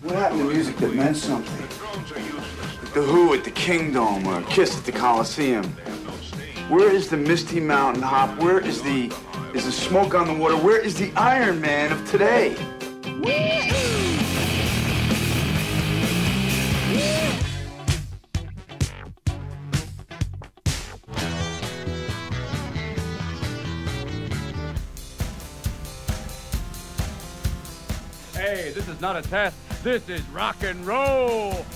What happened to music that meant something? Like the Who at the Kingdom or Kiss at the Coliseum. Where is the Misty Mountain Hop? Where is the Smoke on the Water? Where is the Iron Man of today? Hey, this is not a test. This is rock and roll.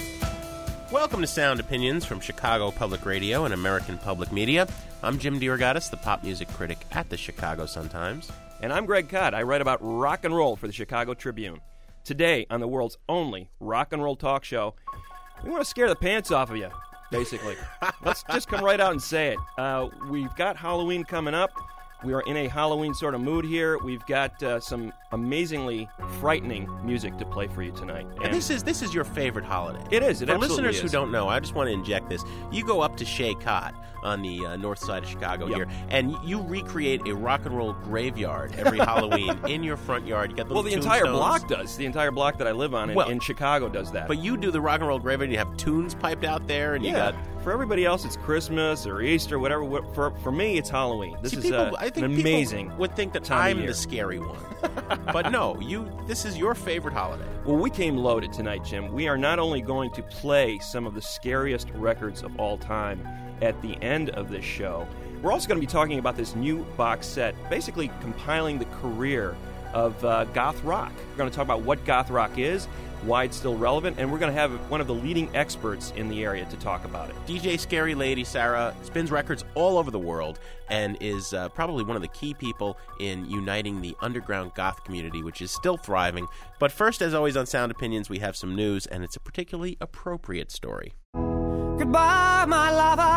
Welcome to Sound Opinions from Chicago Public Radio and American Public Media. I'm Jim DeRogatis, the pop music critic at the Chicago Sun-Times. And I'm Greg Cott. I write about rock and roll for the Chicago Tribune. Today, on the world's only rock and roll talk show, we want to scare the pants off of you, basically. Let's just come right out and say it. We've got Halloween coming up. We are in a Halloween sort of mood here. We've got some amazingly frightening music to play for you tonight. And this is your favorite holiday. It is. For listeners who don't know, I just want to inject this. You go up to Shea Cott on the north side of Chicago here, and you recreate a rock and roll graveyard every Halloween in your front yard. You got the entire block does. The entire block that I live on in Chicago does that. But you do the rock and roll graveyard, and you have tunes piped out there, and you got... For everybody else, it's Christmas or Easter, whatever. For me, it's Halloween. This is I think an amazing would think that I'm the scary one. But no, this is your favorite holiday. Well, we came loaded tonight, Jim. We are not only going to play some of the scariest records of all time at the end of this show, we're also going to be talking about this new box set, basically compiling the career of goth rock. We're going to talk about what goth rock is, why it's still relevant, and we're going to have one of the leading experts in the area to talk about it. DJ Scary Lady Sarah spins records all over the world and is probably one of the key people in uniting the underground goth community, which is still thriving. But first, as always on Sound Opinions, we have some news, and it's a particularly appropriate story. Goodbye, my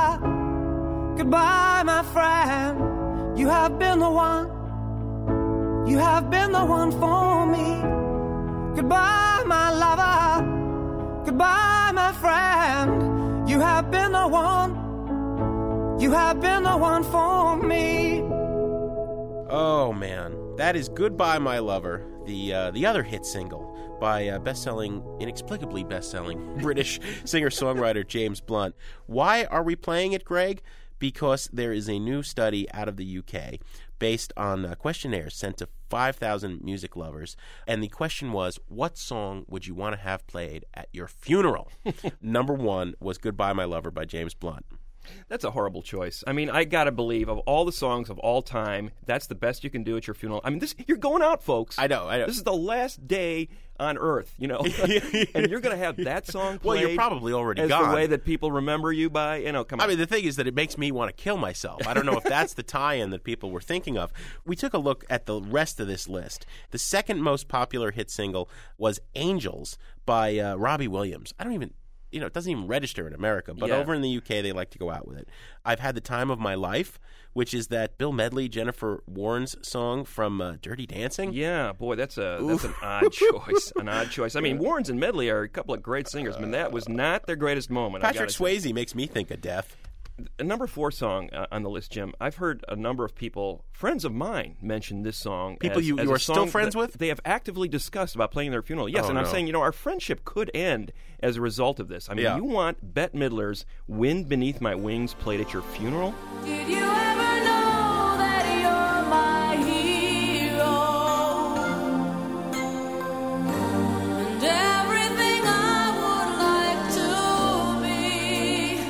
lover. Goodbye, my friend. You have been the one. You have been the one for me. Goodbye, my lover. Goodbye, my friend. You have been the one. You have been the one for me. Oh, man. That is Goodbye, My Lover, the other hit single by inexplicably best-selling British singer-songwriter James Blunt. Why are we playing it, Greg? Because there is a new study out of the UK based on questionnaires sent to 5,000 music lovers. And the question was, what song would you want to have played at your funeral? Number one was Goodbye, My Lover by James Blunt. That's a horrible choice. I mean, I gotta believe, of all the songs of all time, that's the best you can do at your funeral. I mean, you're going out, folks. I know. This is the last day on Earth, and you're gonna have that song played. Well, you're probably already as gone. the way that people remember you by, come on. I mean, the thing is that it makes me want to kill myself. I don't know if that's the tie-in that people were thinking of. We took a look at the rest of this list. The second most popular hit single was Angels by Robbie Williams. It doesn't even register in America, but over in the UK, they like to go out with it. I've Had the Time of My Life, which is that Bill Medley, Jennifer Warnes song from Dirty Dancing. Yeah, boy, that's an odd choice. An odd choice. I mean, Warnes and Medley are a couple of great singers, but that was not their greatest moment. Patrick Swayze makes me think of death. A number 4 song on the list, Jim. I've heard a number of people, friends of mine, mention this song. People you are still friends with? They have actively discussed about playing their funeral. Yes, I'm saying, our friendship could end as a result of this. I mean, you want Bette Midler's Wind Beneath My Wings played at your funeral? Did you ever know that you're my hero? And everything I would like to be.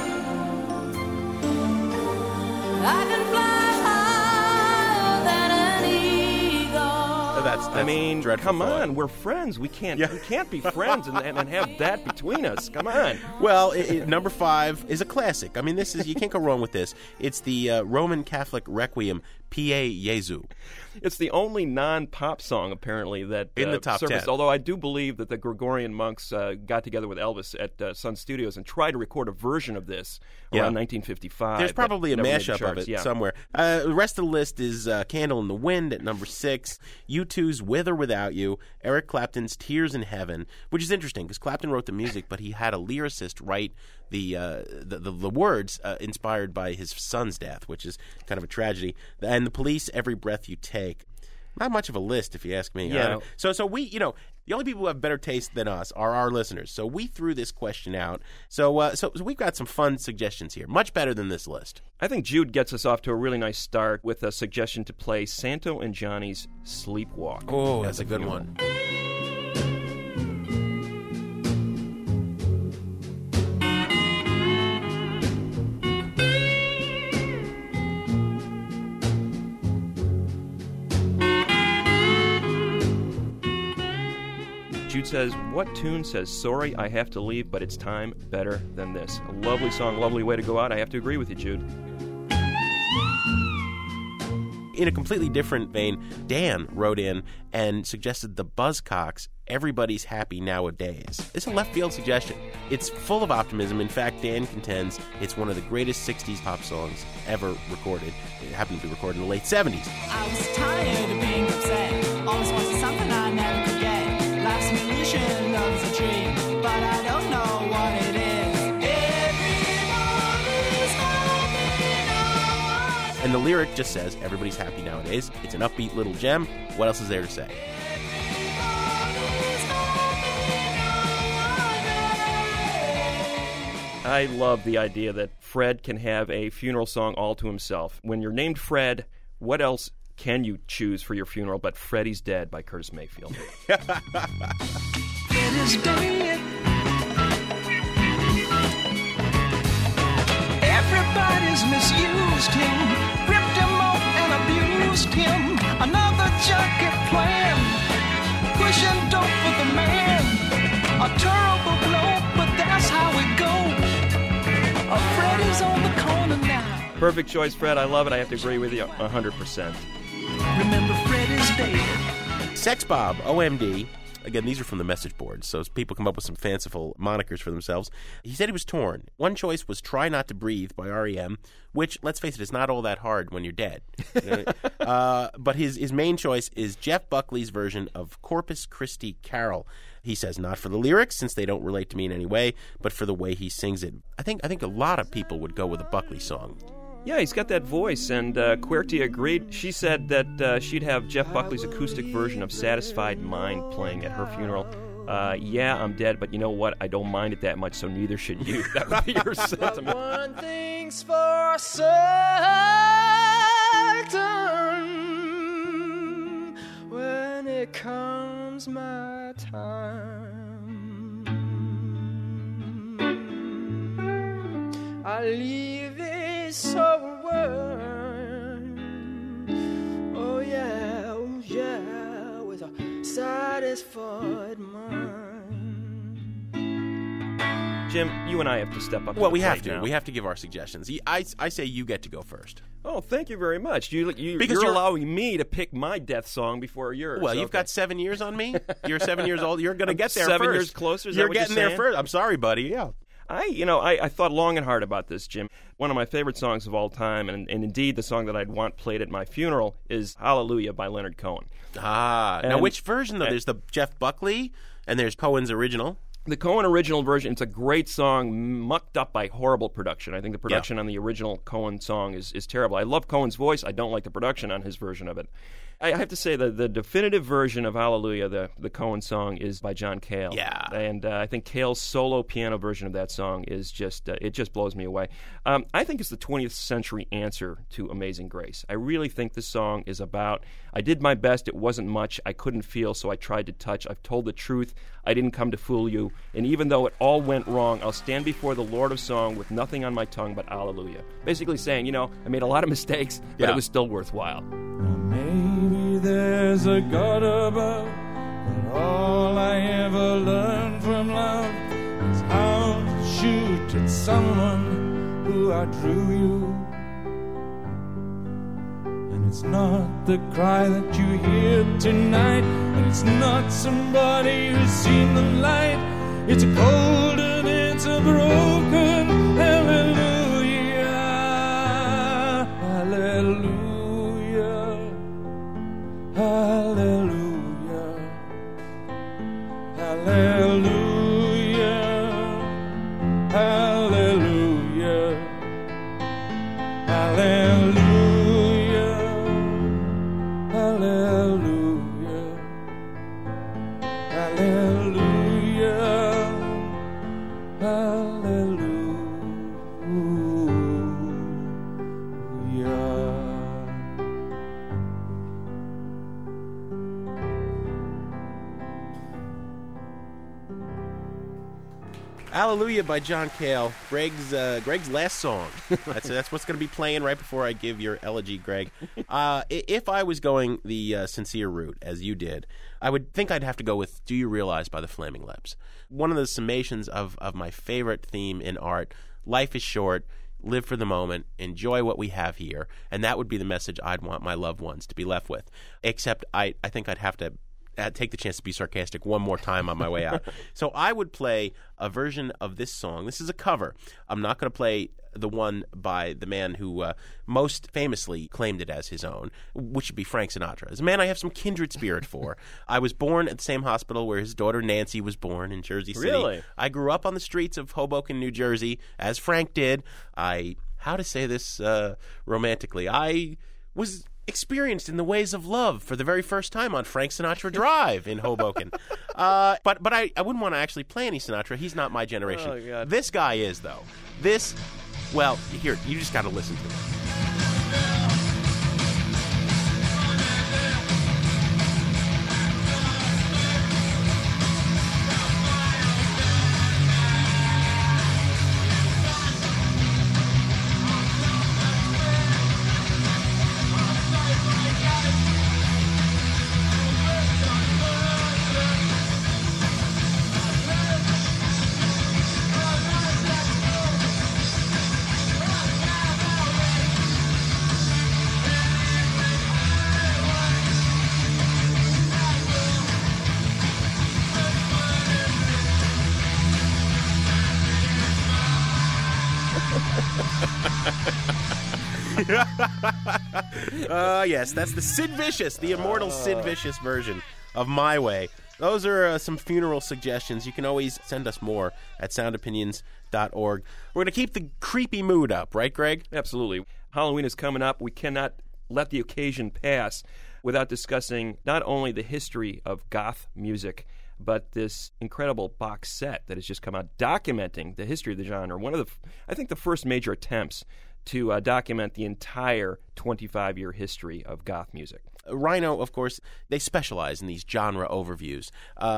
I can fly higher than an eagle. That's dreadful. Come on, we're friends. We can't be friends and have that between us. Come on. Well, number 5 is a classic. I mean, you can't go wrong with this. It's the Roman Catholic Requiem, Pie Jesu. It's the only non-pop song, apparently, that in the top surfaced. 10. Although I do believe that the Gregorian monks got together with Elvis at Sun Studios and tried to record a version of this around 1955. There's probably a mashup of it somewhere. The rest of the list is Candle in the Wind at number 6, U2's With or Without You, Eric Clapton's Tears in Heaven, which is interesting because Clapton wrote the music, but he had a lyricist write the words inspired by his son's death, which is kind of a tragedy. And The Police, Every Breath You Take. Not much of a list, if you ask me. Yeah. So we, the only people who have better taste than us are our listeners. So we threw this question out. So we've got some fun suggestions here. Much better than this list. I think Jude gets us off to a really nice start with a suggestion to play Santo and Johnny's Sleepwalk. Oh, that's a good one. Jude says, what tune says, sorry, I have to leave, but it's time better than this? A lovely song, lovely way to go out. I have to agree with you, Jude. In a completely different vein, Dan wrote in and suggested the Buzzcocks, Everybody's Happy Nowadays. It's a left field suggestion. It's full of optimism. In fact, Dan contends it's one of the greatest 60s pop songs ever recorded. It happened to be recorded in the late 70s. I was tired of being upset. Always wanted something I never could get. Life's an illusion, love's a dream, but I don't know what it is. Everybody's happy now. And the lyric just says, everybody's happy nowadays. It's an upbeat little gem. What else is there to say? I love the idea that Fred can have a funeral song all to himself. When you're named Fred, what else can you choose for your funeral but Freddie's Dead by Curtis Mayfield? It is dead. Everybody's misused him, ripped him off and abused him. Another junkie plan, pushing dope for the man. A terrible blow, but that's how it goes. Freddy's on the corner now. Perfect choice, Fred. I love it. I have to agree with you 100%. Remember Freddy's dead. Sex Bob, OMD. Again, these are from the message boards, so people come up with some fanciful monikers for themselves. He said he was torn. One choice was Try Not to Breathe by R.E.M., which, let's face it, is not all that hard when you're dead. But his main choice is Jeff Buckley's version of Corpus Christi Carol. He says, not for the lyrics, since they don't relate to me in any way, but for the way he sings it. I think a lot of people would go with a Buckley song. Yeah, he's got that voice, and QWERTY agreed. She said that she'd have Jeff Buckley's acoustic version of Satisfied Mind playing at her funeral. Yeah, I'm dead, but you know what? I don't mind it that much, so neither should you. That would be your sentiment. One thing's for certain, when it comes my time, I leave this whole world, oh yeah, with a satisfied mind. Jim, you and I have to step up. Well, to we the have plate to. now. We have to give our suggestions. I say you get to go first. Oh, thank you very much. Because You're you're- allowing me to pick my death song before yours. Well, you've Okay. got 7 years on me. You're 7 years old. You're going to get there 7 first. years closer? Is that You're what you're getting there saying? first. I'm sorry, buddy. Yeah. I thought long and hard about this, Jim. One of my favorite songs of all time, and indeed the song that I'd want played at my funeral, is Hallelujah by Leonard Cohen. Now And- which version, though? There's the Jeff Buckley, and there's Cohen's original. The Cohen original version, it's a great song, mucked up by horrible production. I think the production on the original Cohen song is terrible. I love Cohen's voice. I don't like the production on his version of it. I have to say the definitive version of Hallelujah, the Cohen song, is by John Cale. Yeah. And I think Cale's solo piano version of that song is just, it just blows me away. I think it's the 20th century answer to Amazing Grace. I really think this song is about, I did my best, it wasn't much, I couldn't feel, so I tried to touch. I've told the truth, I didn't come to fool you. And even though it all went wrong, I'll stand before the Lord of Song with nothing on my tongue but Hallelujah. Basically saying, I made a lot of mistakes, but Yeah. it was still worthwhile. Maybe there's a God above, but all I ever learned from love is how to shoot at someone who outdrew you. And it's not the cry that you hear tonight, and it's not somebody who's seen the light. It's a cold and it's a broken hallelujah, hallelujah. Hallelujah, hallelujah, hallelujah, hallelujah, hallelujah. Hallelujah, hallelujah. Hallelujah by John Cale, Greg's last song. That's what's going to be playing right before I give your elegy, Greg. If I was going the sincere route, as you did, I would think I'd have to go with Do You Realize by the Flaming Lips. One of the summations of my favorite theme in art, life is short, live for the moment, enjoy what we have here, and that would be the message I'd want my loved ones to be left with. Except I think I'd have to take the chance to be sarcastic one more time on my way out. So I would play a version of this song. This is a cover. I'm not going to play the one by the man who most famously claimed it as his own, which would be Frank Sinatra. As a man I have some kindred spirit for. I was born at the same hospital where his daughter Nancy was born in Jersey City. Really? I grew up on the streets of Hoboken, New Jersey, as Frank did. How to say this romantically, I was experienced in the ways of love for the very first time on Frank Sinatra Drive in Hoboken. But I wouldn't want to actually play any Sinatra. He's not my generation. Oh, God. This guy is, though. Well, here, you just got to listen to it. Yes, that's the Sid Vicious, the immortal Sid Vicious version of My Way. Those are some funeral suggestions. You can always send us more at soundopinions.org. We're going to keep the creepy mood up, right, Greg? Absolutely. Halloween is coming up. We cannot let the occasion pass without discussing not only the history of goth music, but this incredible box set that has just come out documenting the history of the genre. One of I think the first major attempts to document the entire 25-year history of goth music. Rhino, of course, they specialize in these genre overviews.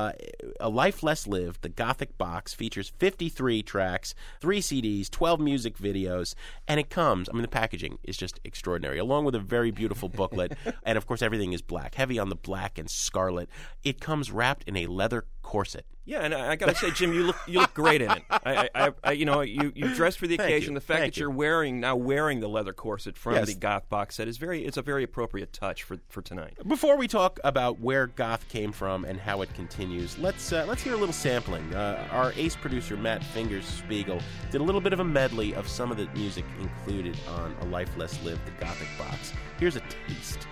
A Life Less Lived, the Gothic Box, features 53 tracks, 3 CDs, 12 music videos, and it comes, the packaging is just extraordinary, along with a very beautiful booklet, and of course everything is black, heavy on the black and scarlet. It comes wrapped in a leather corset. Yeah, and I gotta say, Jim, you look great in it. You dressed for the occasion. The fact that you're wearing the leather corset from the goth box set it's a very appropriate touch for tonight. Before we talk about where goth came from and how it continues, let's hear a little sampling. Our ace producer Matt Fingers Spiegel did a little bit of a medley of some of the music included on A Life Less Lived, the Gothic Box. Here's a taste.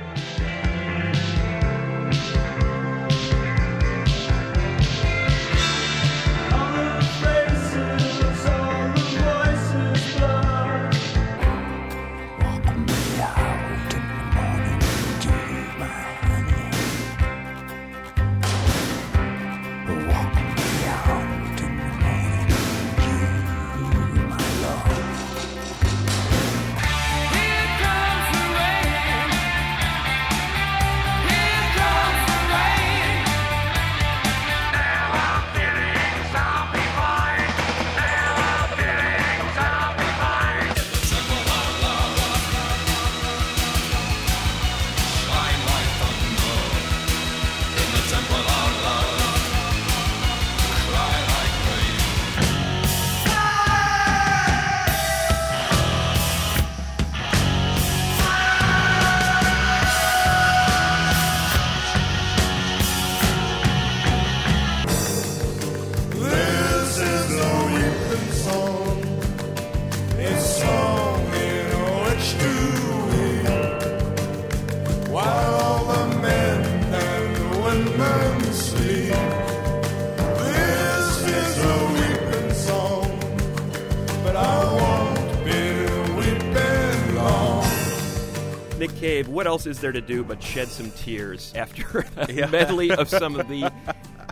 Nick Cave, what else is there to do but shed some tears after a medley of some of the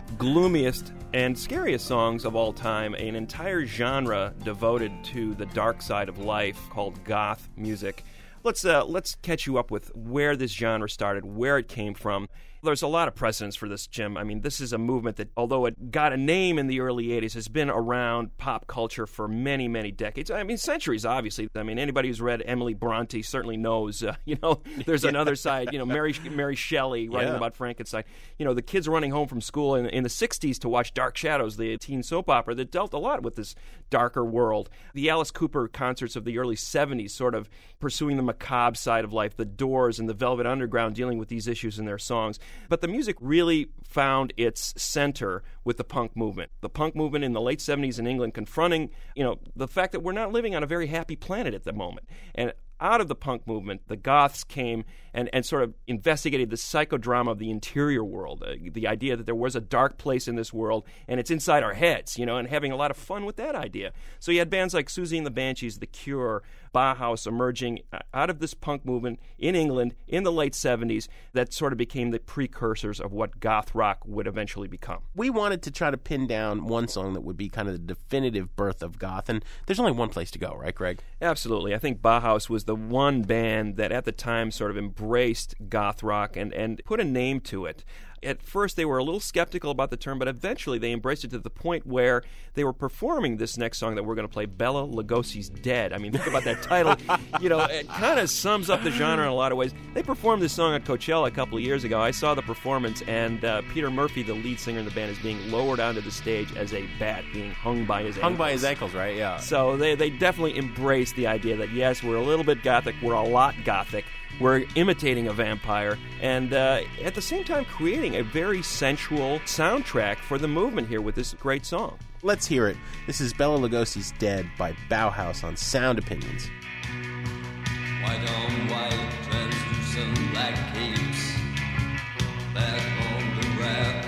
gloomiest and scariest songs of all time, an entire genre devoted to the dark side of life called goth music. Let's catch you up with where this genre started, where it came from. There's a lot of precedence for this, Jim. I mean, this is a movement that, although it got a name in the early 80s, has been around pop culture for many, many decades. I mean, centuries, obviously. I mean, anybody who's read Emily Bronte certainly knows, there's another side, Mary Shelley writing about Frankenstein. The kids running home from school in the 60s to watch Dark Shadows, the teen soap opera that dealt a lot with this darker world. The Alice Cooper concerts of the early 70s sort of pursuing the macabre side of life, the Doors and the Velvet Underground dealing with these issues in their songs. But the music really found its center with the punk movement. The punk movement in the late 70s in England confronting, the fact that we're not living on a very happy planet at the moment. And out of the punk movement, the goths came and sort of investigated the psychodrama of the interior world, the idea that there was a dark place in this world and it's inside our heads, and having a lot of fun with that idea. So you had bands like Susie and the Banshees, The Cure, Bauhaus emerging out of this punk movement in England in the late 70s that sort of became the precursors of what goth rock would eventually become. We wanted to try to pin down one song that would be kind of the definitive birth of goth, and there's only one place to go, right, Greg? Absolutely. I think Bauhaus was the one band that at the time sort of embraced goth rock and put a name to it. At first, they were a little skeptical about the term, but eventually they embraced it to the point where they were performing this next song that we're going to play, Bela Lugosi's Dead. I mean, think about that title. It kind of sums up the genre in a lot of ways. They performed this song at Coachella a couple of years ago. I saw the performance, and Peter Murphy, the lead singer in the band, is being lowered onto the stage as a bat, being hung by his ankles. Hung by his ankles, right? Yeah. So they definitely embraced the idea that, yes, we're a little bit gothic, we're a lot gothic, we're imitating a vampire, and at the same time creating a very sensual soundtrack for the movement here with this great song. Let's hear it. This is Bela Lugosi's Dead by Bauhaus on Sound Opinions. White on white, translucent black capes, back on the rack.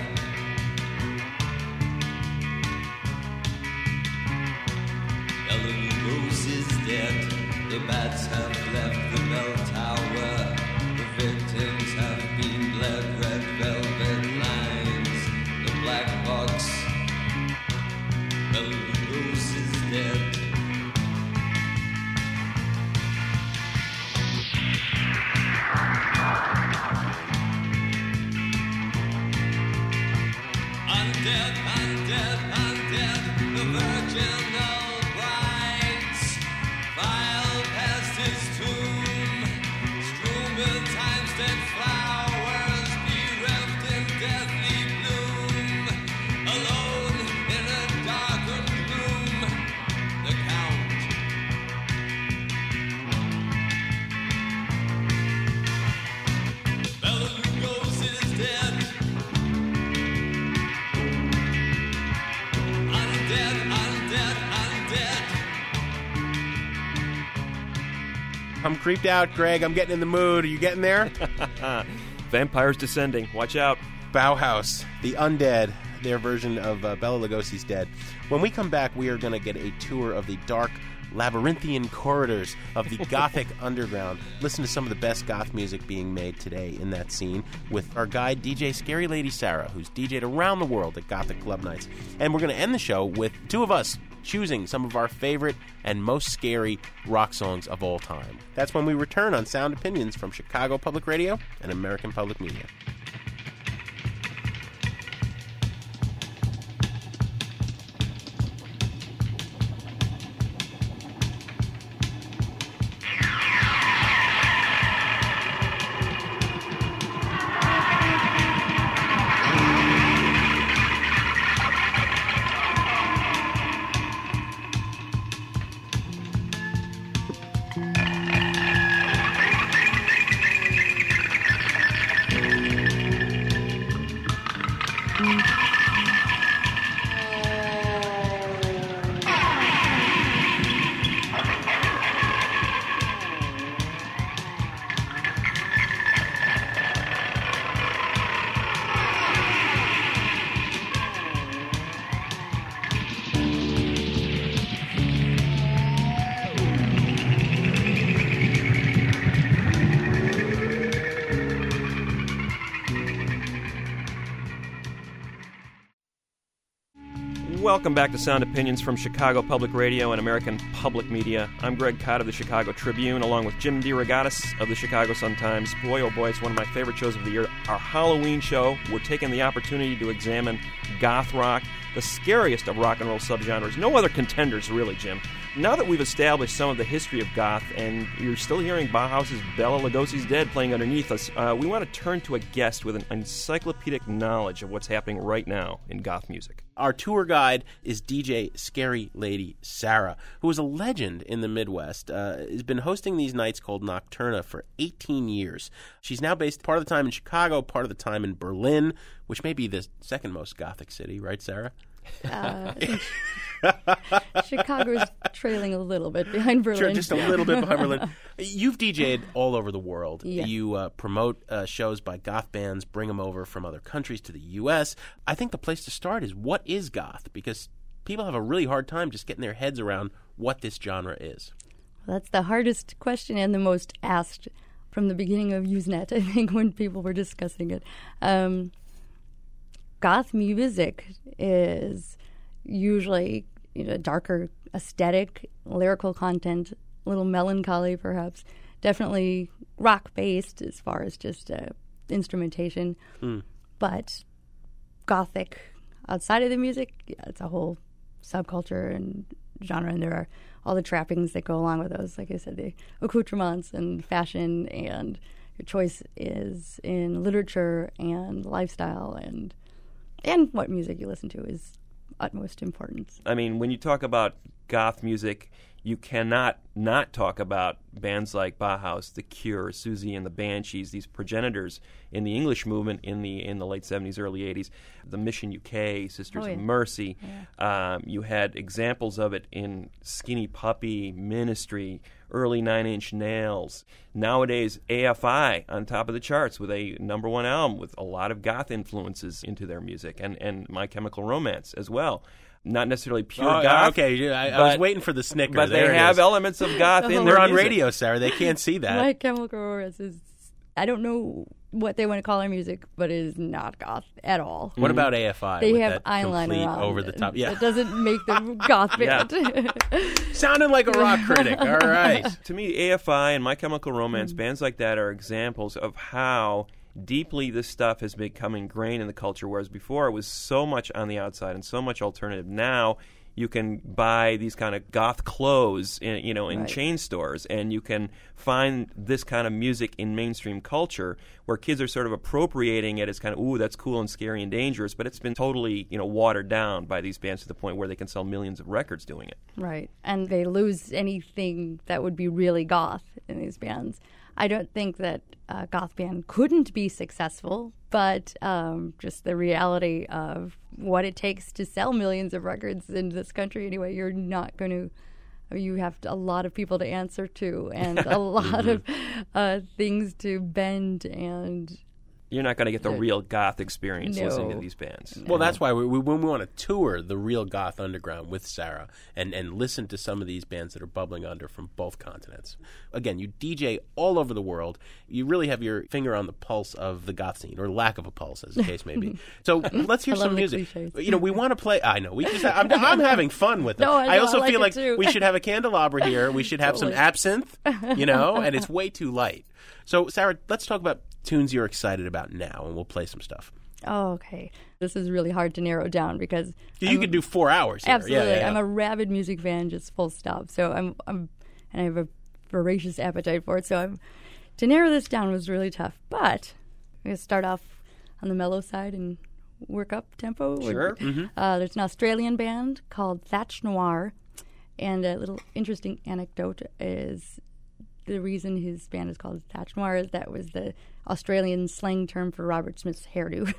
Bela Lugosi's dead. The bats have left the bell tower. The victims have been bled, red velvet lines. The black box. Bela Lugosi's dead. Undead, undead, undead. The virginal brides file past his tomb, strewn with time-stained flowers, bereft in deathly bloom. Alone in a darkened room, the Count. Bela Lugosi is dead. I'm creeped out, Greg. I'm getting in the mood. Are you getting there? Vampires descending. Watch out. Bauhaus, the Undead, their version of Bela Lugosi's Dead. When we come back, we are going to get a tour of the dark, labyrinthian corridors of the Gothic underground. Listen to some of the best goth music being made today in that scene with our guide, DJ Scary Lady Sarah, who's DJ'd around the world at Gothic Club Nights. And we're going to end the show with two of us choosing some of our favorite and most scary rock songs of all time. That's when we return on Sound Opinions from Chicago Public Radio and American Public Media. Welcome back to Sound Opinions from Chicago Public Radio and American Public Media. I'm Greg Cott of the Chicago Tribune, along with Jim DeRogatis of the Chicago Sun-Times. Boy, oh boy, it's one of my favorite shows of the year. Our Halloween show, we're taking the opportunity to examine goth rock, the scariest of rock and roll subgenres. No other contenders, really, Jim. Now that we've established some of the history of goth, and you're still hearing Bauhaus's Bela Lugosi's Dead playing underneath us, we want to turn to a guest with an encyclopedic knowledge of what's happening right now in goth music. Our tour guide is DJ Scary Lady Sarah, who is a legend in the Midwest. Has been hosting these nights called Nocturna for 18 years. She's now based part of the time in Chicago, part of the time in Berlin, which may be the second most gothic city, right, Sarah? Chicago's trailing a little bit behind Berlin. Sure, just a little bit behind Berlin. You've DJ'd all over the world. Yeah. You promote shows by goth bands, bring them over from other countries to the U.S. I think the place to start is, what is goth? Because people have a really hard time just getting their heads around what this genre is. Well, that's the hardest question and the most asked from the beginning of Usenet, I think, when people were discussing it. Goth music is usually darker aesthetic, lyrical content, a little melancholy perhaps, definitely rock-based as far as just instrumentation. But gothic outside of the music, it's a whole subculture and genre, and there are all the trappings that go along with those. Like I said, the accoutrements and fashion, and your choice is in literature and lifestyle, and what music you listen to is utmost importance. I mean, when you talk about goth music, you cannot not talk about bands like Bauhaus, The Cure, Susie and the Banshees, these progenitors in the English movement in the late 70s, early 80s. The Mission UK, Sisters of Mercy. Yeah. You had examples of it in Skinny Puppy, Ministry, early Nine Inch Nails. Nowadays, AFI on top of the charts with a #1 album with a lot of goth influences into their music, and My Chemical Romance as well. Not necessarily pure goth. Okay, I was waiting for the snicker. But they have elements of goth in They're their on music. radio, Sarah. They can't see that. My Chemical Romance is, I don't know what they want to call our music, but it is not goth at all. What about AFI? They with have that eyeliner complete on. over the top. Yeah, it doesn't make them goth band. Sounding like a rock critic. All right. To me, AFI and My Chemical Romance, bands like that are examples of how deeply this stuff has become ingrained in the culture, whereas before it was so much on the outside and so much alternative. Now you can buy these kind of goth clothes in chain stores, and you can find this kind of music in mainstream culture where kids are sort of appropriating it as kind of, ooh, that's cool and scary and dangerous, but it's been totally watered down by these bands to the point where they can sell millions of records doing it. Right, and they lose anything that would be really goth in these bands. I don't think that a goth band couldn't be successful, but just the reality of what it takes to sell millions of records in this country anyway, you're not going to, you have a lot of people to answer to and a lot of things to bend, and you're not going to get the real goth experience listening to these bands. Well, that's why when we want to tour the real goth underground with Sarah and listen to some of these bands that are bubbling under from both continents. Again, you DJ all over the world. You really have your finger on the pulse of the goth scene, or lack of a pulse, as the case may be. So let's hear some music. We want to play. I know. I'm having fun with it. No, I also like feel like too. we should have a candelabra here. We should have some absinthe, and it's way too light. So, Sarah, let's talk about tunes you're excited about now, and we'll play some stuff. Oh, okay. This is really hard to narrow down because you could do 4 hours here. Absolutely. Yeah. I'm a rabid music fan, just full stop. So and I have a voracious appetite for it. So to narrow this down was really tough. But I'm going to start off on the mellow side and work up tempo. Sure. There's an Australian band called Thatch Noir, and a little interesting anecdote is the reason his band is called Thatch Noir is that was the Australian slang term for Robert Smith's hairdo.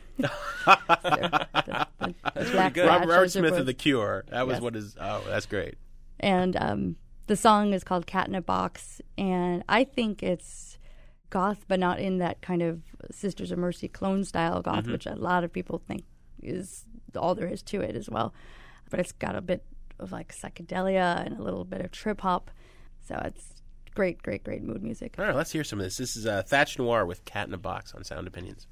Robert Smith of The Cure. That was what his... Oh, that's great. And the song is called Cat in a Box, and I think it's goth, but not in that kind of Sisters of Mercy clone style goth, which a lot of people think is all there is to it as well. But it's got a bit of like psychedelia and a little bit of trip hop, so it's great mood music. All right, let's hear some of this. This is Thatch Noir with Cat in a Box on Sound Opinions.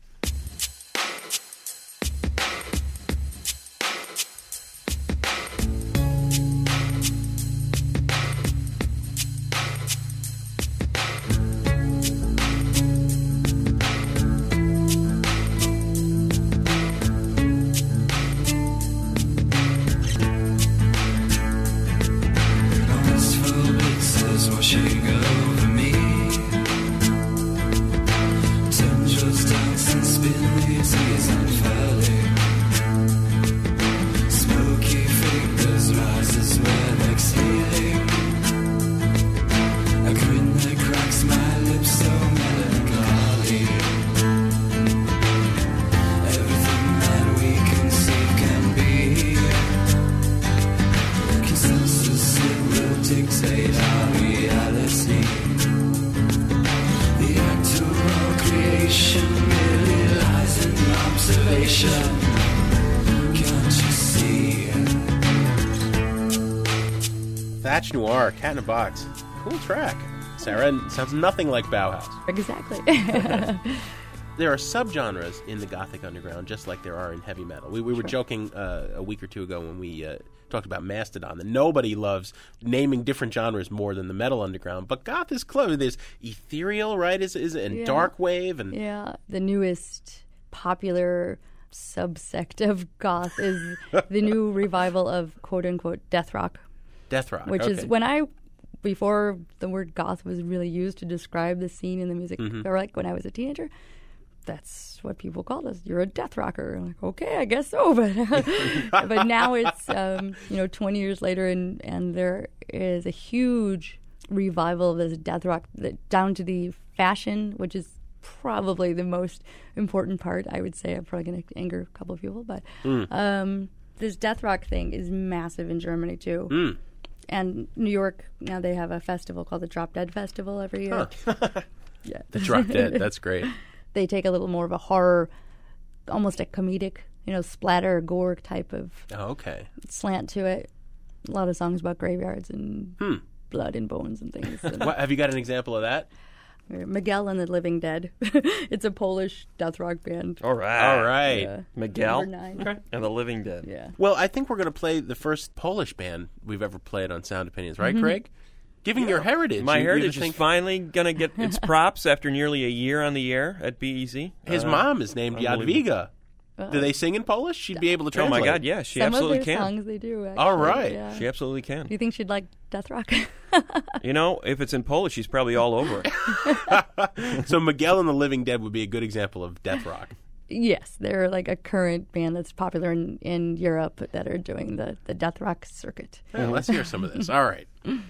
watching over me. Tendrils dance and spin, leaves unfurling. Smoky fingers rise as well exhaling. A grin that cracks my lips so melancholy. Everything that we conceive can be. Consensus, it will dictate our reality. The act of all creation merely lies in observation. Can't you see? Thatch Noir, Cat in a Box. Cool track. Sarah, and sounds nothing like Bauhaus. Exactly. There are subgenres in the Gothic underground, just like there are in heavy metal. We were joking a week or two ago when we talked about Mastodon that nobody loves naming different genres more than the metal underground. But goth is close. There's ethereal, right? And dark wave, and the newest popular subsect of goth is the new revival of quote unquote death rock. Death rock, which is before the word goth was really used to describe the scene in the music, or like when I was a teenager, that's what people called us. You're a death rocker. I'm like, okay, I guess so. But now it's 20 years later, and there is a huge revival of this death rock down to the fashion, which is probably the most important part. I would say I'm probably going to anger a couple of people, but this death rock thing is massive in Germany too. And New York, now they have a festival called the Drop Dead Festival every year. Huh. Yeah, the Drop Dead, that's great. They take a little more of a horror, almost a comedic, splatter, gore type of slant to it. A lot of songs about graveyards and blood and bones and things. And have you got an example of that? Miguel and the Living Dead. It's a Polish death rock band. All right. Yeah. Miguel Number 9. and the Living Dead. Yeah. Well, I think we're going to play the first Polish band we've ever played on Sound Opinions, right, Craig? Given your heritage. My heritage is finally going to get its props after nearly a year on the air at BEZ. His mom is named Jadwiga. Do they sing in Polish? She'd be able to translate. Oh, my God, yeah. She Some absolutely of their can. songs they do, actually. All right. Yeah. She absolutely can. Do you think she'd like death rock? If it's in Polish, she's probably all over it. So Miguel and the Living Dead would be a good example of death rock. Yes, they're like a current band that's popular in Europe that are doing the death rock circuit. Well, let's hear some of this. All right.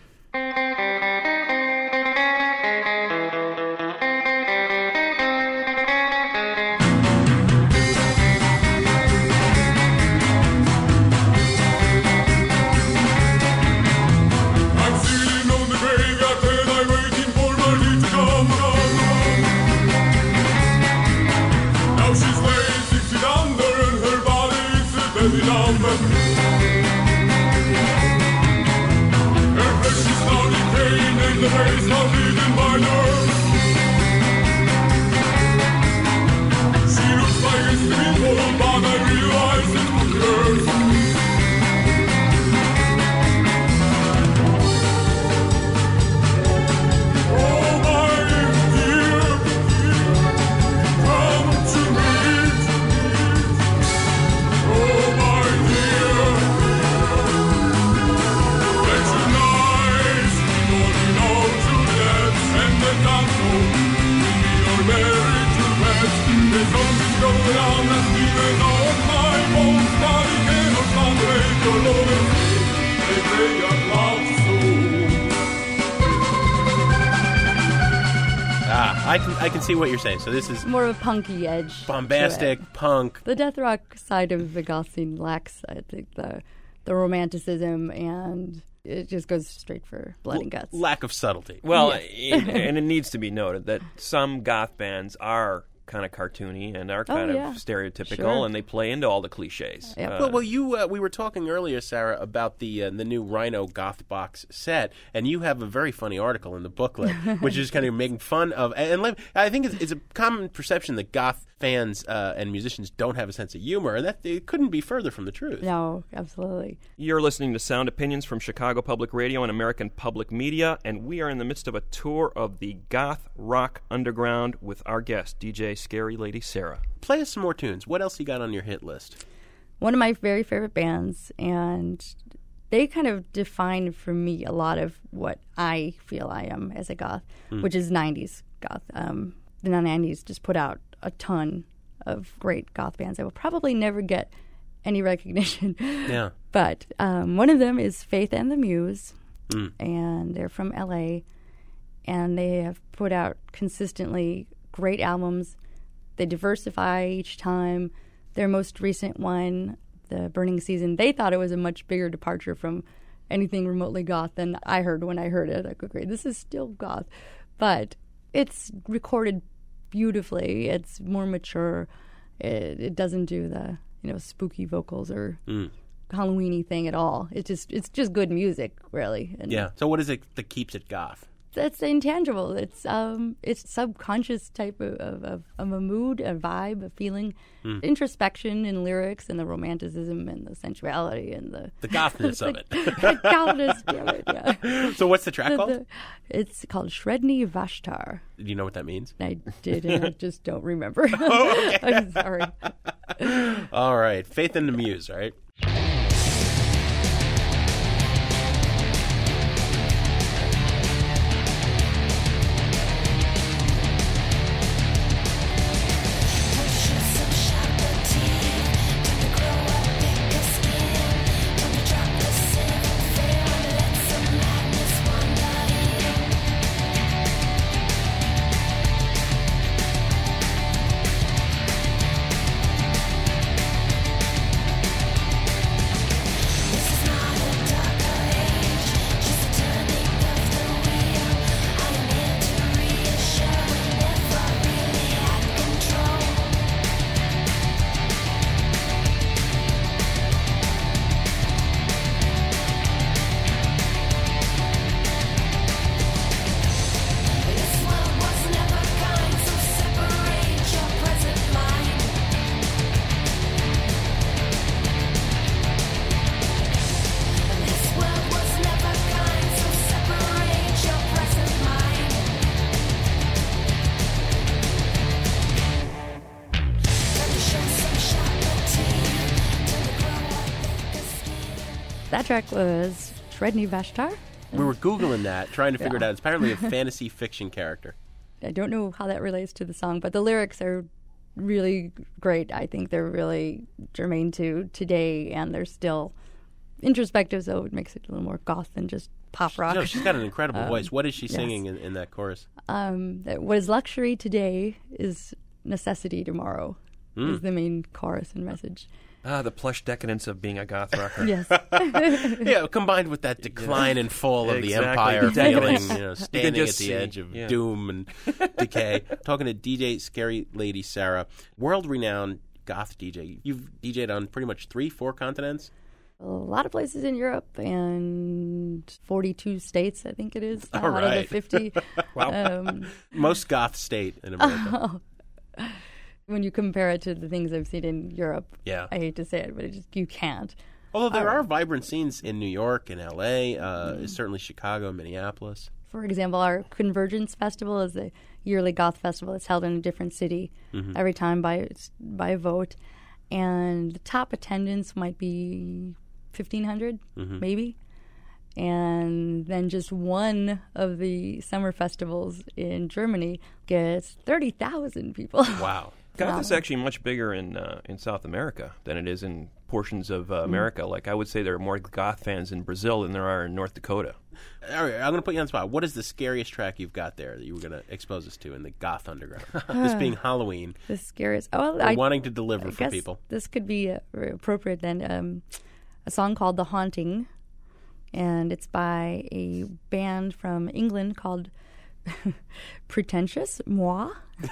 I can see what you're saying. So this is more of a punky edge. Bombastic, punk. The death rock side of the goth scene lacks, I think, the romanticism, and it just goes straight for blood and guts. Lack of subtlety. Well, and it needs to be noted that some goth bands are kind of cartoony and are kind of stereotypical, and they play into all the cliches. Well, we were talking earlier, Sarah, about the new Rhino Goth Box set, and you have a very funny article in the booklet, which is kind of making fun of. And I think it's a common perception that goth fans and musicians don't have a sense of humor, and that it couldn't be further from the truth. No, absolutely. You're listening to Sound Opinions from Chicago Public Radio and American Public Media, and we are in the midst of a tour of the goth rock underground with our guest, DJ Scary Lady Sarah. Play us some more tunes. What else you got on your hit list? One of my very favorite bands, and they kind of defined for me a lot of what I feel I am as a goth, which is 90s goth. The 90s just put out a ton of great goth bands that will probably never get any recognition. Yeah. But one of them is Faith and the Muse, and they're from L.A., and they have put out consistently great albums. They diversify each time. Their most recent one, The Burning Season, they thought it was a much bigger departure from anything remotely goth than I heard when I heard it. Like, okay, this is still goth. But it's recorded beautifully. It's more mature. It doesn't do the spooky vocals or Halloween-y thing at all. It's just good music, really. And Yeah. So what is it that keeps it goth? that's intangible. It's subconscious type of a mood, a vibe, a feeling, introspection in lyrics, and the romanticism and the sensuality and the gothness of it. The gothness, damn it, yeah. So what's the track called? It's called Shredni Vashtar. Do you know what that means? I did, and I just don't remember. Oh, okay. I'm sorry. All right. Faith and the Muse, right? That track was Shredni Vashtar. We were Googling that, trying to figure it out. It's apparently a fantasy fiction character. I don't know how that relates to the song, but the lyrics are really great. I think they're really germane to today, and they're still introspective, so it makes it a little more goth than just pop rock. No, she's got an incredible voice. What is she singing in that chorus? That what is luxury today is necessity tomorrow, is the main chorus and message. The plush decadence of being a goth rocker. Yes. Yeah, combined with that decline and fall of the Exactly. empire, Decadence. feeling, standing at just the see. edge of Yeah. doom and decay. Talking to DJ Scary Lady Sarah, world-renowned goth DJ. You've DJed on pretty much 3-4 continents. A lot of places in Europe and 42 states, I think it is, All out right. of the 50. Wow. Most goth state in America. When you compare it to the things I've seen in Europe, Yeah. I hate to say it, but you can't. Although there are vibrant scenes in New York and L.A., certainly Chicago, Minneapolis. For example, our Convergence Festival is a yearly goth festival that's held in a different city every time by vote. And the top attendance might be 1,500, maybe. And then just one of the summer festivals in Germany gets 30,000 people. Wow. Goth is actually much bigger in South America than it is in portions of America. Like, I would say there are more goth fans in Brazil than there are in North Dakota. All right, I'm going to put you on the spot. What is the scariest track you've got there that you were going to expose us to in the goth underground? This being Halloween. The scariest. Oh, We're wanting to deliver I for guess people. This could be appropriate then. A song called "The Haunting," and it's by a band from England called Pretentious Moi.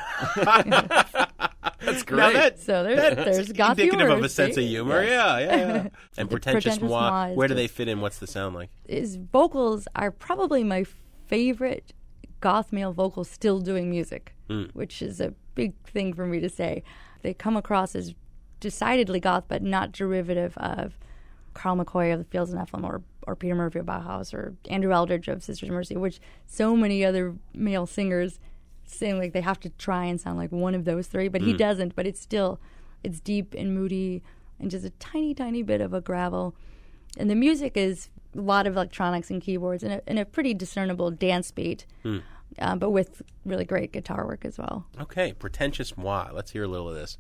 That's great. Now that, So there's goth indicative humor, of a sense of see? humor. Yes. Yeah. And The Pretentious Moi, is where do they just- fit in? What's the sound like? His vocals are probably my favorite goth male vocals still doing music, which is a big thing for me to say. They come across as decidedly goth, but not derivative of Carl McCoy of the Fields of Nephilim or Peter Murphy of Bauhaus or Andrew Eldridge of Sisters of Mercy, which so many other male singers sing like they have to try and sound like one of those three, but he doesn't. But it's deep and moody and just a tiny, tiny bit of a gravel. And the music is a lot of electronics and keyboards and a pretty discernible dance beat, but with really great guitar work as well. Okay, Pretentious Moi. Let's hear a little of this.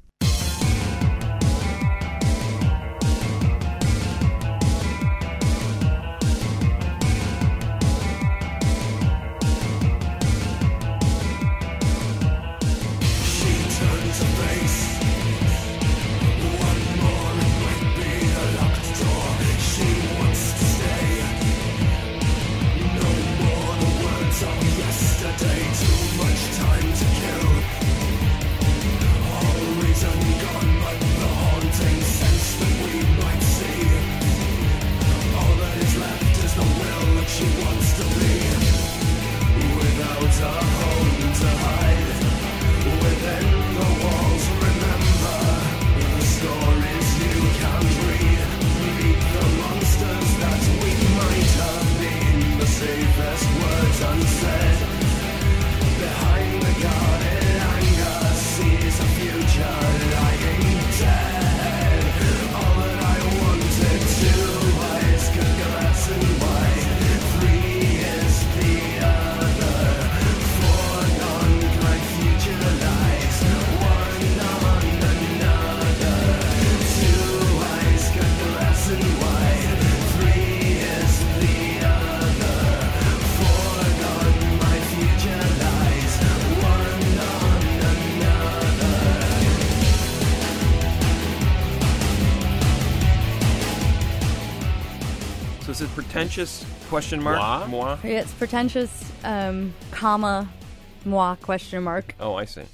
Is it pretentious, question mark? Moi? Yeah, it's pretentious, comma, moi, question mark. Oh, I see.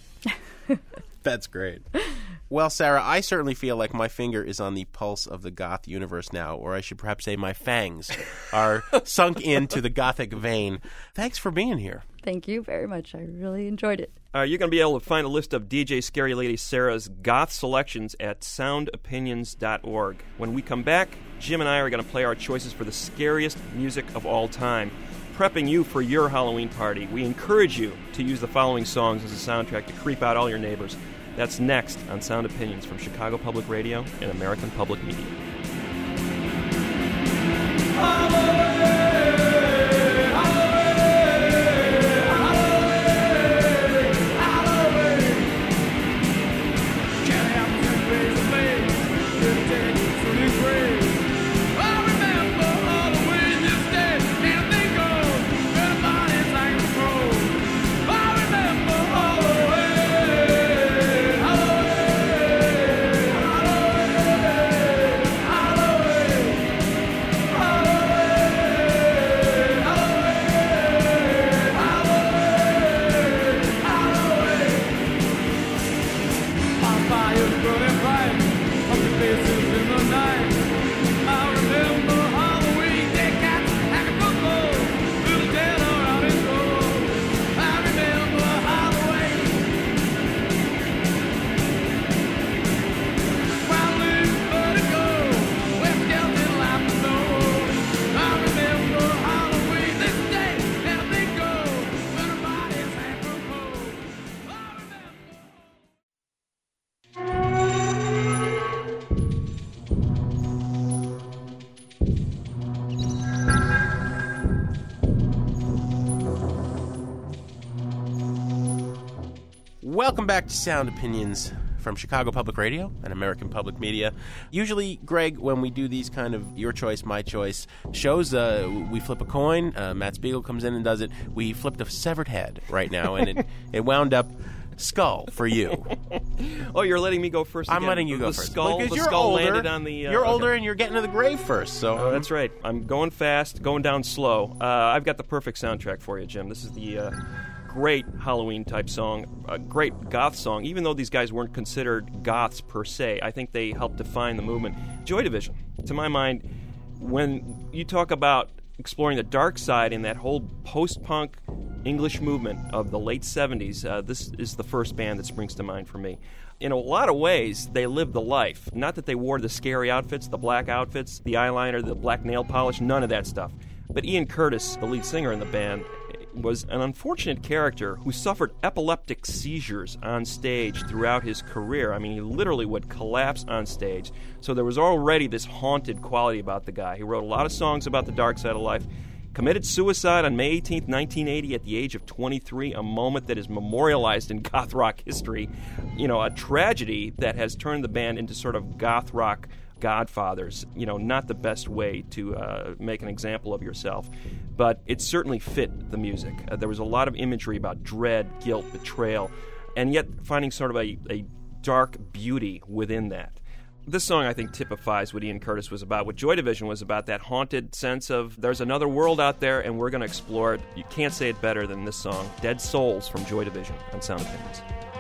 That's great. Well, Sarah, I certainly feel like my finger is on the pulse of the goth universe now, or I should perhaps say my fangs are sunk into the gothic vein. Thanks for being here. Thank you very much. I really enjoyed it. You're going to be able to find a list of DJ Scary Lady Sarah's goth selections at soundopinions.org. When we come back, Jim and I are going to play our choices for the scariest music of all time. Prepping you for your Halloween party, we encourage you to use the following songs as a soundtrack to creep out all your neighbors. That's next on Sound Opinions from Chicago Public Radio and American Public Media. Welcome back to Sound Opinions from Chicago Public Radio and American Public Media. Usually, Greg, when we do these kind of your choice, my choice shows, we flip a coin. Matt Spiegel comes in and does it. We flipped a severed head right now, and it wound up skull for you. Oh, you're letting me go first again. I'm letting you go first. Skull, because the you're skull older, landed on the... you're older and you're getting to the grave first. So Oh, that's right. I'm going fast, going down slow. I've got the perfect soundtrack for you, Jim. This is the... great Halloween-type song, a great goth song. Even though these guys weren't considered goths per se, I think they helped define the movement. Joy Division. To my mind, when you talk about exploring the dark side in that whole post-punk English movement of the late 70s, this is the first band that springs to mind for me. In a lot of ways, they lived the life. Not that they wore the scary outfits, the black outfits, the eyeliner, the black nail polish, none of that stuff. But Ian Curtis, the lead singer in the band, was an unfortunate character who suffered epileptic seizures on stage throughout his career. I mean, he literally would collapse on stage. So there was already this haunted quality about the guy. He wrote a lot of songs about the dark side of life. Committed suicide on May 18th, 1980 at the age of 23, a moment that is memorialized in goth rock history. You know, a tragedy that has turned the band into sort of goth rock godfathers. You know, not the best way to make an example of yourself. But it certainly fit the music. There was a lot of imagery about dread, guilt, betrayal, and yet finding sort of a dark beauty within that. This song, I think, typifies what Ian Curtis was about, what Joy Division was about, that haunted sense of there's another world out there and we're going to explore it. You can't say it better than this song, Dead Souls from Joy Division on Sound Opinions.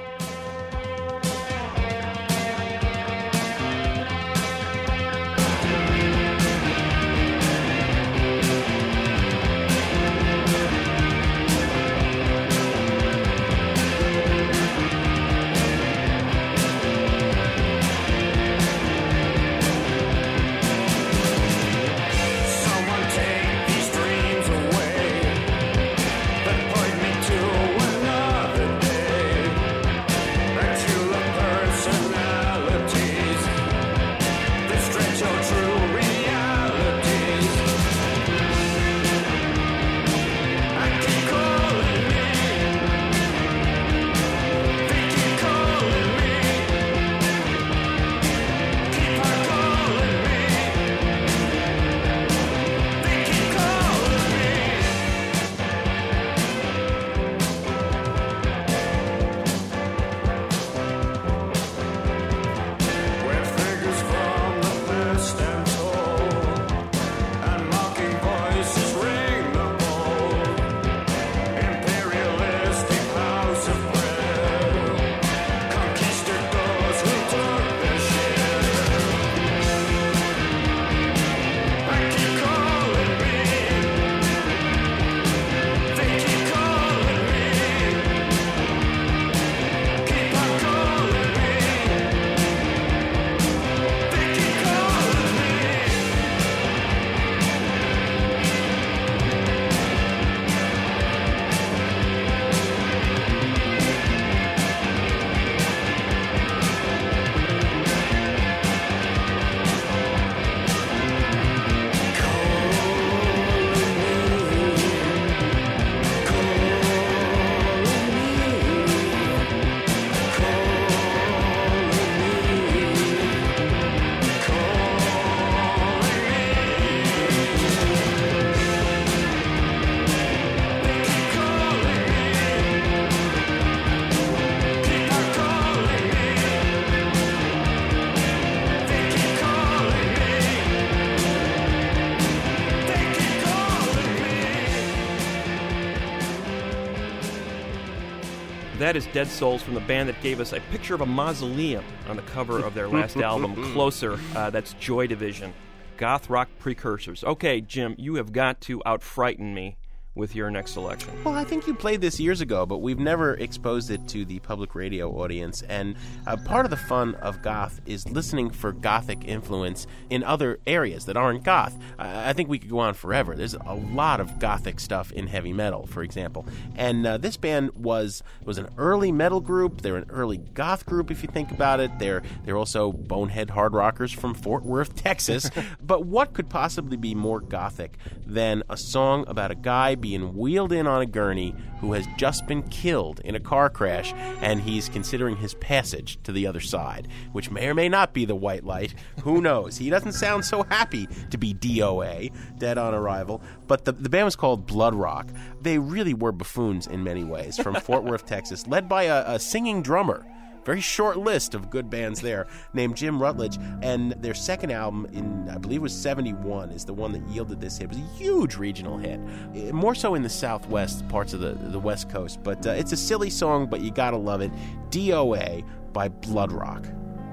That is Dead Souls from the band that gave us a picture of a mausoleum on the cover of their last album, Closer. That's Joy Division. Goth rock precursors. Okay, Jim, you have got to out-frighten me with your next selection. Well, I think you played this years ago, but we've never exposed it to the public radio audience. And part of the fun of goth is listening for gothic influence in other areas that aren't goth. I think we could go on forever. There's a lot of gothic stuff in heavy metal, for example. And this band was an early metal group. They're an early goth group, if you think about it. They're also bonehead hard rockers from Fort Worth, Texas. But what could possibly be more gothic than a song about a guy being wheeled in on a gurney who has just been killed in a car crash, and he's considering his passage to the other side, which may or may not be the white light. Who knows? He doesn't sound so happy to be DOA, dead on arrival. But the band was called Blood Rock. They really were buffoons in many ways, from Fort Worth, Texas, led by a singing drummer. Very short list of good bands there, named Jim Rutledge. And their second album, in I believe it was 71, is the one that yielded this hit. It was a huge regional hit, more so in the southwest parts of the West Coast. But it's a silly song, but you gotta love it. DOA by Blood Rock.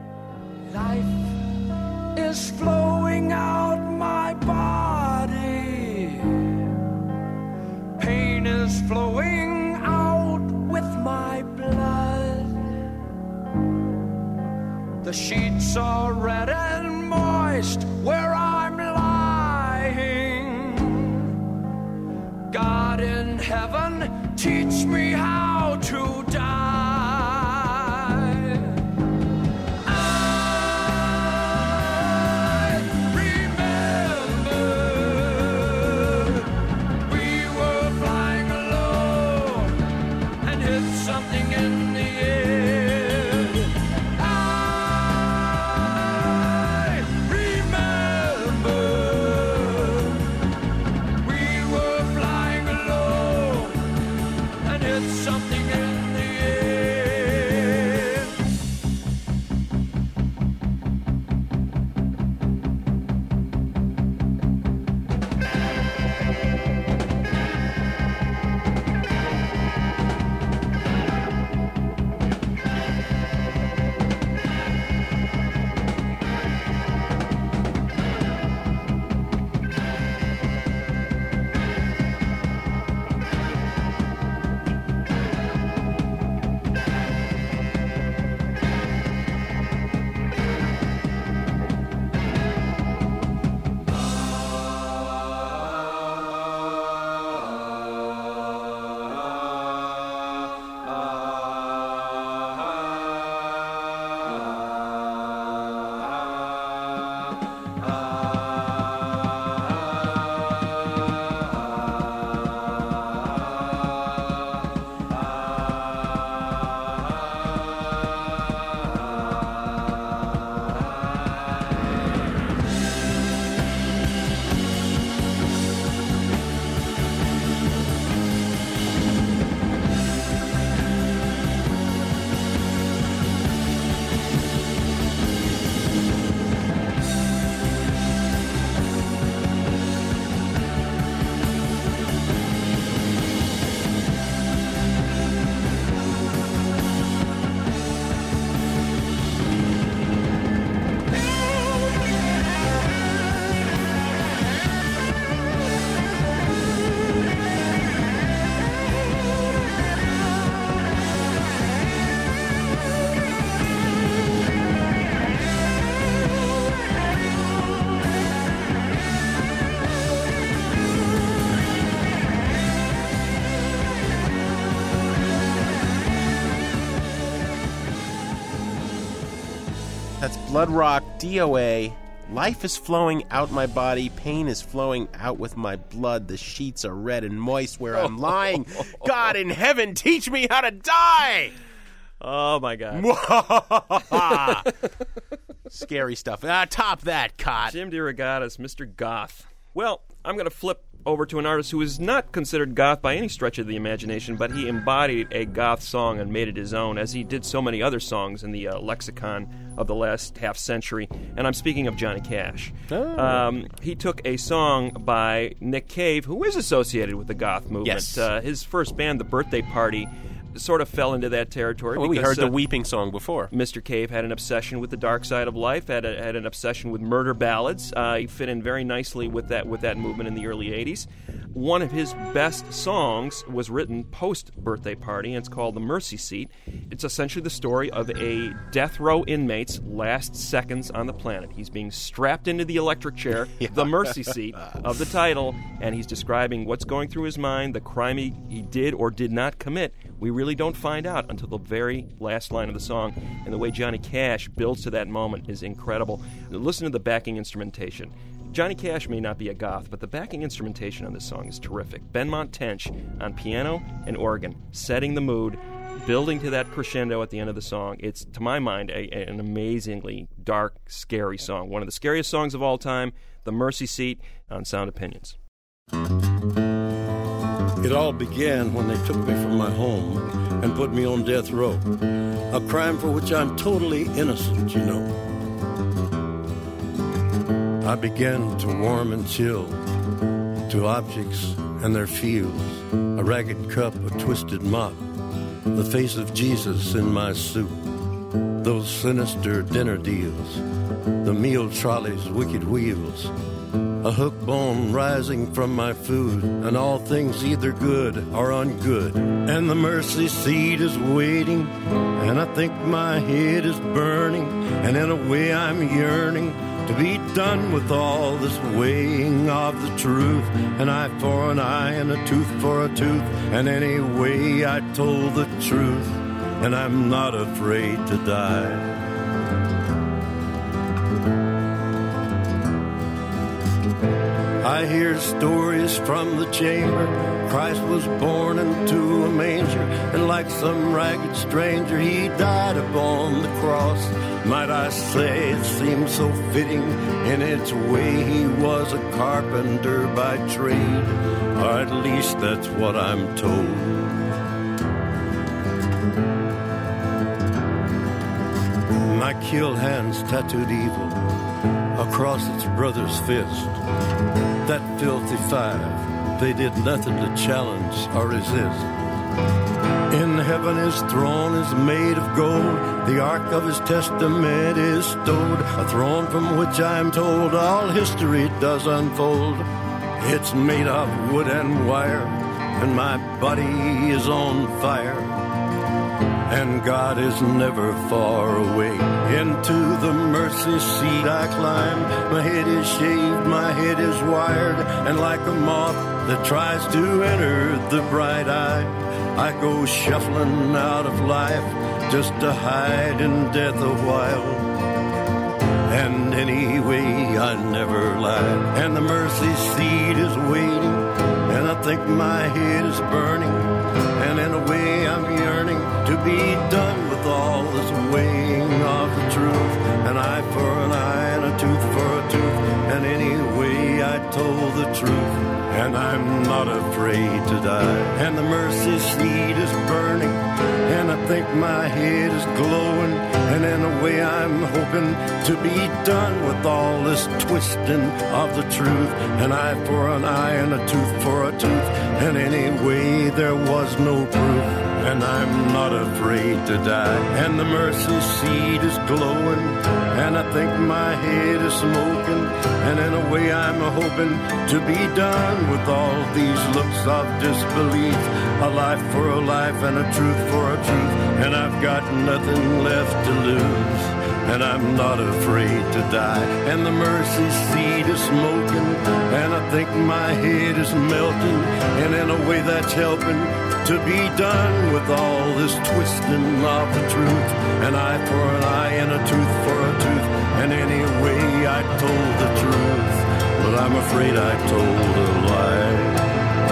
Life is flowing out my body. Pain is flowing out with my blood. The sheets are red and moist where I'm lying. God in heaven teach me how to die. I remember we were flying alone and hit something in the air. I remember we were flying alone and hit something in the air. That's Blood Rock, DOA. Life is flowing out my body. Pain is flowing out with my blood. The sheets are red and moist where I'm lying. God in heaven, teach me how to die! Oh, my God. Scary stuff. Top that, Cot. Jim DeRogatis, Mr. Goth. Well, I'm going to flip over to an artist who is not considered goth by any stretch of the imagination, but he embodied a goth song and made it his own, as he did so many other songs in the lexicon of the last half century. And I'm speaking of Johnny Cash. Oh. He took a song by Nick Cave, who is associated with the goth movement. Yes. His first band, The Birthday Party, sort of fell into that territory. Well, we heard the Weeping song before. Mr. Cave had an obsession with the dark side of life, had an obsession with murder ballads. He fit in very nicely with that movement in the early 80s. One of his best songs was written post-Birthday Party, and it's called The Mercy Seat. It's essentially the story of a death row inmate's last seconds on the planet. He's being strapped into the electric chair, the mercy seat of the title, and he's describing what's going through his mind, the crime he did or did not commit. We really don't find out until the very last line of the song, and the way Johnny Cash builds to that moment is incredible. Listen to the backing instrumentation. Johnny Cash may not be a goth, but the backing instrumentation on this song is terrific. Benmont Tench on piano and organ, setting the mood, building to that crescendo at the end of the song. It's, to my mind, an amazingly dark, scary song. One of the scariest songs of all time, The Mercy Seat, on Sound Opinions. It all began when they took me from my home and put me on death row. A crime for which I'm totally innocent, you know. I began to warm and chill to objects and their feels. A ragged cup, a twisted mop, the face of Jesus in my soup. Those sinister dinner deals, the meal trolley's wicked wheels. A hook bone rising from my food, and all things either good or ungood. And the mercy seat is waiting, and I think my head is burning, and in a way I'm yearning to be done with all this weighing of the truth. An eye for an eye and a tooth for a tooth. And anyway, I told the truth, and I'm not afraid to die. I hear stories from the chamber. Christ was born into a manger, and like some ragged stranger, he died upon the cross. Might I say it seems so fitting in its way. He was a carpenter by trade, or at least that's what I'm told. My kill hands tattooed evil across its brother's fist. That filthy five, they did nothing to challenge or resist. In heaven his throne is made of gold, the ark of his testament is stowed, a throne from which I am told all history does unfold. It's made of wood and wire, and my body is on fire. And God is never far away. Into the mercy seat I climb. My head is shaved, my head is wired, and like a moth that tries to enter the bright eye, I go shuffling out of life just to hide in death a while. And anyway, I never lied. And the mercy seat is waiting, and I think my head is burning. And in a way I'm yearning to be done with all this weighing of the truth. An eye for an eye and a tooth for a tooth. And anyway I told the truth, and I'm not afraid to die. And the mercy seat is burning, and I think my head is glowing. And in a way I'm hoping to be done with all this twisting of the truth. An eye for an eye and a tooth for a tooth. And anyway there was no proof, and I'm not afraid to die. And the mercy seat is glowing, and I think my head is smoking. And in a way I'm hoping to be done with all these looks of disbelief. A life for a life and a truth for a truth. And I've got nothing left to lose, and I'm not afraid to die. And the mercy seat is smoking, and I think my head is melting. And in a way that's helping to be done with all this twisting of the truth. An eye for an eye and a tooth for a tooth. And anyway I told the truth, but I'm afraid I told a lie.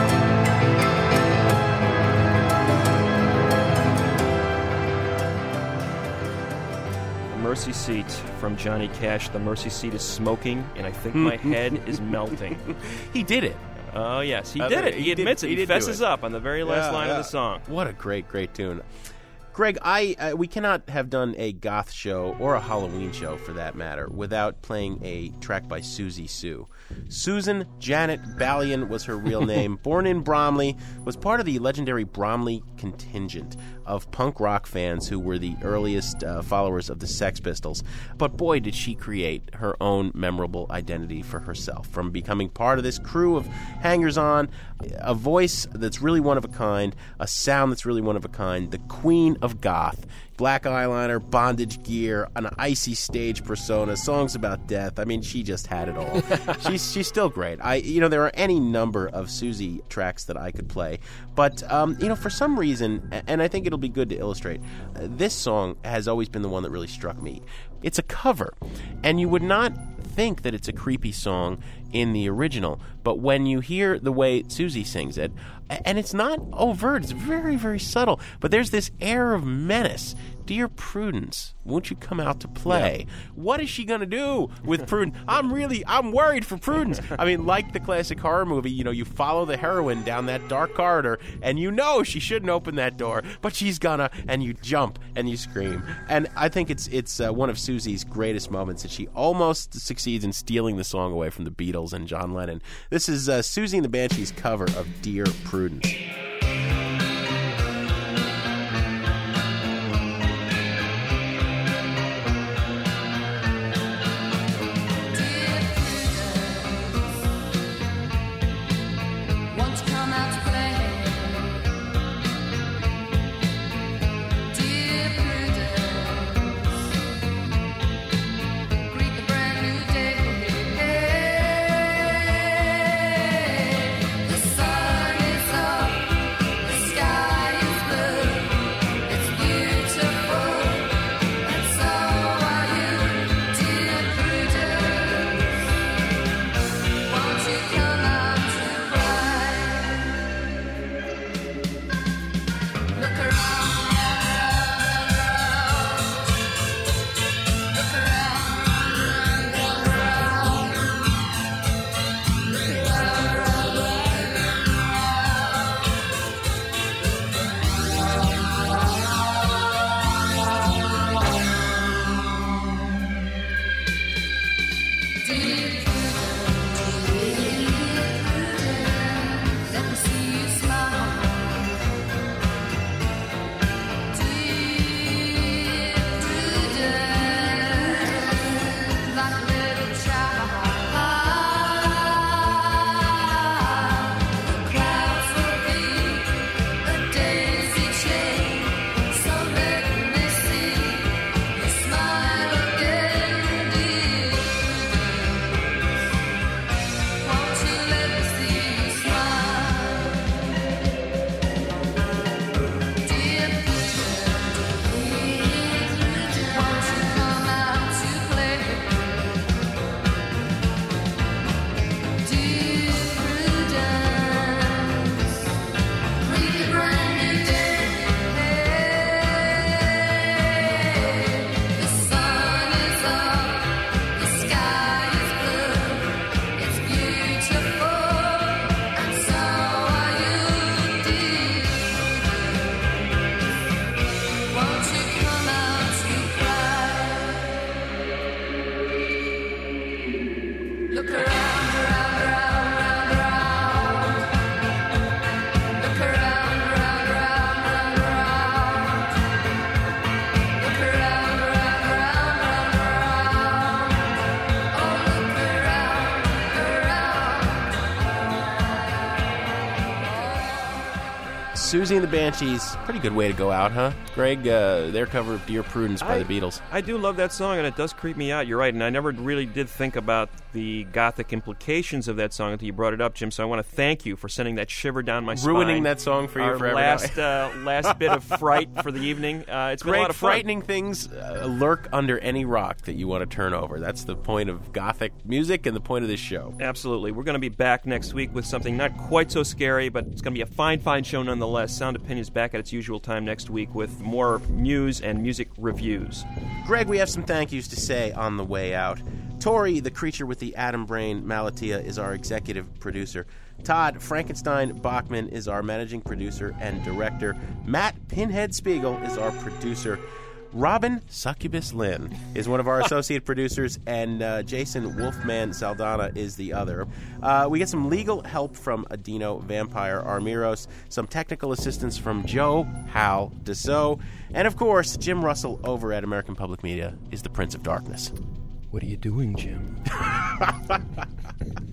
Mercy Seat from Johnny Cash. The mercy seat is smoking, and I think my head is melting. He did it. Oh, yes, he did it. He admits it. He fesses up on the very last line of the song. What a great, great tune. Greg, we cannot have done a goth show, or a Halloween show for that matter, without playing a track by Susie Sue. Susan Janet Ballion was her real name. Born in Bromley, was part of the legendary Bromley contingent of punk rock fans who were the earliest followers of the Sex Pistols. But boy, did she create her own memorable identity for herself, from becoming part of this crew of hangers-on, a voice that's really one of a kind, a sound that's really one of a kind, the queen of goth. Black eyeliner, bondage gear, an icy stage persona, songs about death. I mean, she just had it all. She's still great. There are any number of Susie tracks that I could play, but for some reason, and I think it'll be good to illustrate, this song has always been the one that really struck me. It's a cover, and you would not think that it's a creepy song in the original, but when you hear the way Susie sings it, and it's not overt, it's very, very subtle, but there's this air of menace. Dear Prudence, won't you come out to play? Yeah. What is she going to do with Prudence? I'm worried for Prudence. I mean, like the classic horror movie, you follow the heroine down that dark corridor, and she shouldn't open that door, but she's gonna, and you jump, and you scream. And I think it's one of Susie's greatest moments, that she almost succeeds in stealing the song away from the Beatles and John Lennon. This is Susie and the Banshees' cover of Dear Prudence. Dear Prudence, greet the brand new day. Susie and the Banshees, pretty good way to go out, huh? Greg, their cover of Dear Prudence by the Beatles. I do love that song, and it does creep me out. You're right, and I never really did think about the gothic implications of that song until you brought it up, Jim, so I want to thank you for sending that shiver down my spine. Ruining that song for you forever. Last bit of fright for the evening. It's been a lot of fun. Frightening things lurk under any rock that you want to turn over. That's the point of gothic music and the point of this show. Absolutely. We're going to be back next week with something not quite so scary, but it's going to be a fine, fine show nonetheless. Sound Opinions back at its usual time next week with more news and music reviews. Greg, we have some thank yous to say on the way out. Tori, the creature with the atom brain, Malatia, is our executive producer. Todd Frankenstein Bachman is our managing producer and director. Matt Pinhead Spiegel is our producer. Robin Succubus Lynn is one of our associate producers, and Jason Wolfman Saldana is the other. We get some legal help from Adino Vampire Armiros, some technical assistance from Joe Hal Deso, and of course, Jim Russell over at American Public Media is the Prince of Darkness. What are you doing, Jim?